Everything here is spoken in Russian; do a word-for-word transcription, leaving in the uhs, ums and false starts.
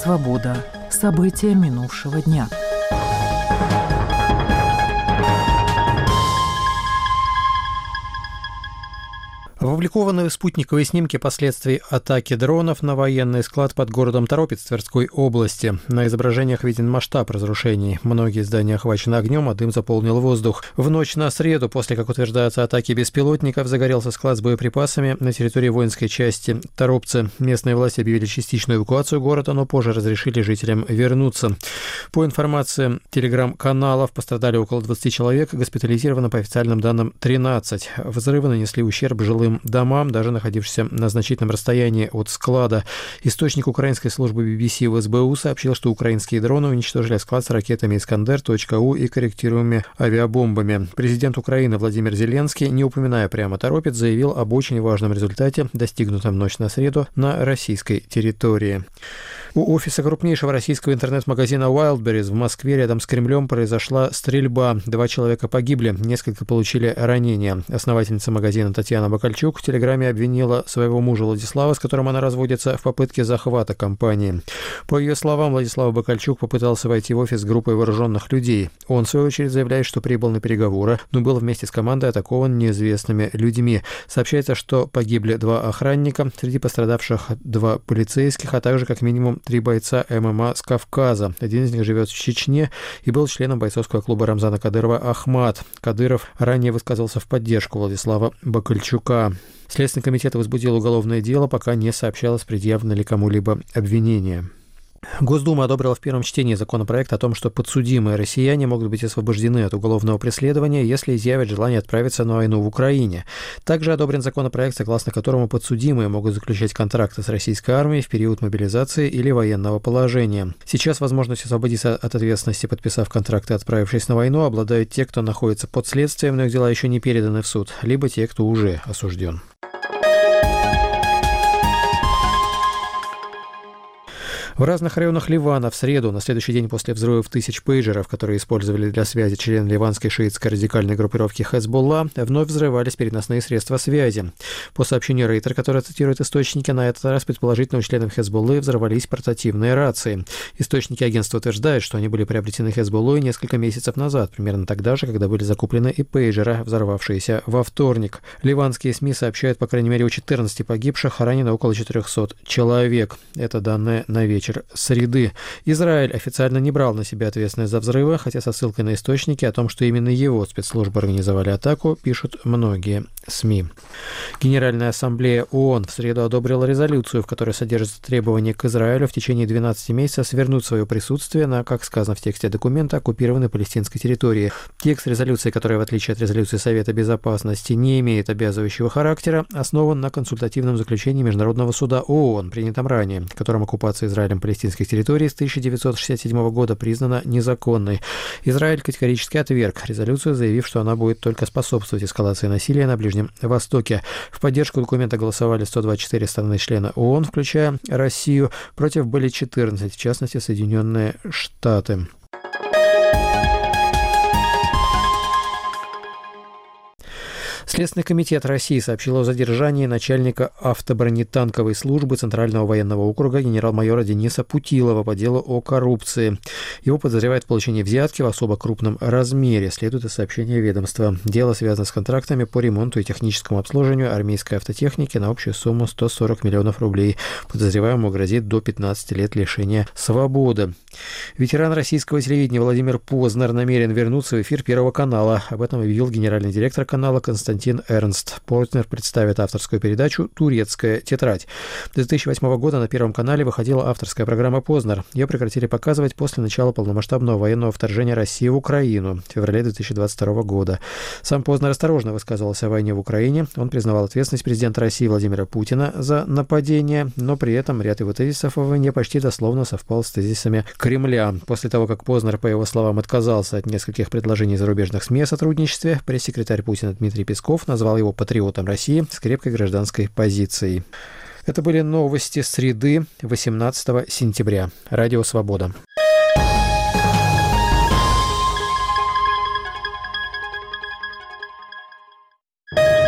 Свобода. События минувшего дня. Опубликованы спутниковые снимки последствий атаки дронов на военный склад под городом Торопец Тверской области. На изображениях виден масштаб разрушений. Многие здания охвачены огнем, а дым заполнил воздух. В ночь на среду, после, как утверждаются, атаки беспилотников, загорелся склад с боеприпасами на территории воинской части Торопцы. Местные власти объявили частичную эвакуацию города, но позже разрешили жителям вернуться. По информации телеграм-каналов, пострадали около двадцати человек, госпитализировано по официальным данным тринадцать. Взрывы нанесли ущерб жилым домам, даже находившимся на значительном расстоянии от склада. Источник украинской службы би би си в эс бэ у сообщил, что украинские дроны уничтожили склад с ракетами «Искандер.У» и корректируемыми авиабомбами. Президент Украины Владимир Зеленский, не упоминая прямо Торопец, заявил об очень важном результате, достигнутом в ночь на среду на российской территории. У офиса крупнейшего российского интернет-магазина Wildberries в Москве рядом с Кремлем произошла стрельба. Два человека погибли, несколько получили ранения. Основательница магазина Татьяна Бакальчук в Телеграме обвинила своего мужа Владислава, с которым она разводится, в попытке захвата компании. По ее словам, Владислав Бакальчук попытался войти в офис с группой вооруженных людей. Он, в свою очередь, заявляет, что прибыл на переговоры, но был вместе с командой атакован неизвестными людьми. Сообщается, что погибли два охранника, среди пострадавших два полицейских, а также как минимум три бойца эм эм а с Кавказа. Один из них живет в Чечне и был членом бойцовского клуба Рамзана Кадырова «Ахмат». Кадыров ранее высказался в поддержку Владислава Бакальчука. Следственный комитет возбудил уголовное дело, пока не сообщалось, предъявлено ли кому-либо обвинение. Госдума одобрила в первом чтении законопроект о том, что подсудимые россияне могут быть освобождены от уголовного преследования, если изъявят желание отправиться на войну в Украине. Также одобрен законопроект, согласно которому подсудимые могут заключать контракты с российской армией в период мобилизации или военного положения. Сейчас возможность освободиться от ответственности, подписав контракты и отправившись на войну, обладают те, кто находится под следствием, но их дела еще не переданы в суд, либо те, кто уже осужден. В разных районах Ливана в среду, на следующий день после взрывов тысяч пейджеров, которые использовали для связи члены ливанской шиитской радикальной группировки Хезболла, вновь взрывались переносные средства связи. По сообщению Рейтер, который цитирует источники, на этот раз предположительно у членов Хезболлы взорвались портативные рации. Источники агентства утверждают, что они были приобретены Хезболлой несколько месяцев назад, примерно тогда же, когда были закуплены и пейджеры, взорвавшиеся во вторник. Ливанские СМИ сообщают, по крайней мере, о четырнадцати погибших, а ранено около четырехсот человек. Это данные на вечер среды. Израиль официально не брал на себя ответственность за взрывы, хотя со ссылкой на источники о том, что именно его спецслужбы организовали атаку, пишут многие СМИ. Генеральная ассамблея ООН в среду одобрила резолюцию, в которой содержится требование к Израилю в течение двенадцати месяцев свернуть свое присутствие на, как сказано в тексте документа, оккупированной палестинской территории. Текст резолюции, которая, в отличие от резолюции Совета Безопасности, не имеет обязывающего характера, основан на консультативном заключении Международного суда ООН, принятом ранее, которым оккупация Израилем палестинских территорий с тысяча девятьсот шестьдесят седьмого года признана незаконной. Израиль категорически отверг резолюцию, заявив, что она будет только способствовать эскалации насилия на Ближнем Востоке. В поддержку документа голосовали сто двадцать четыре страны-члена ООН, включая Россию. Против были четырнадцать, в частности, Соединенные Штаты. Следственный комитет России сообщил о задержании начальника автобронетанковой службы Центрального военного округа генерал-майора Дениса Путилова по делу о коррупции. Его подозревают в получении взятки в особо крупном размере, следует из сообщения ведомства. Дело связано с контрактами по ремонту и техническому обслуживанию армейской автотехники на общую сумму сто сорок миллионов рублей. Подозреваемому грозит до пятнадцати лет лишения свободы. Ветеран российского телевидения Владимир Познер намерен вернуться в эфир Первого канала. Об этом объявил генеральный директор канала Константин Эрнст. Познер представит авторскую передачу «Турецкая тетрадь». С две тысячи восьмого года на Первом канале выходила авторская программа «Познер». Ее прекратили показывать после начала полномасштабного военного вторжения России в Украину в феврале две тысячи двадцать второго года. Сам Познер осторожно высказывался о войне в Украине. Он признавал ответственность президента России Владимира Путина за нападение, но при этом ряд его тезисов о войне почти дословно совпал с тезисами Кремля. После того, как Познер, по его словам, отказался от нескольких предложений зарубежных СМИ о сотрудничестве, пресс-секретарь Путина Дмитрий Песков назвал его патриотом России с крепкой гражданской позицией. Это были новости среды восемнадцатого сентября. Радио «Свобода».